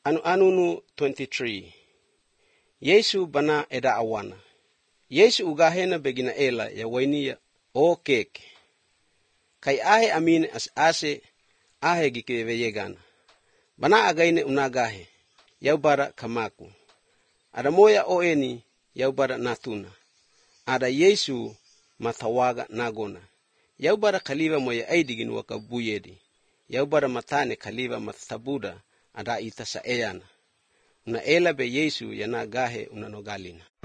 Anu 23. Yesu bana eda awana. Yesu ugahena begina ela ya wainia o keke. Kai ahe amine as ase ahe gikeve yegana. Bana againe unagahe. Yaubara kamaku. Ada moya o eni yaubara natuna. Ada Yesu matawaga nagona. Yaubara kaliva moya aidigin wakabuyedi. Yaubara matane kaliva matabuda ada ita sa eyana. Una ela be Yesu yana gahe unanogalina.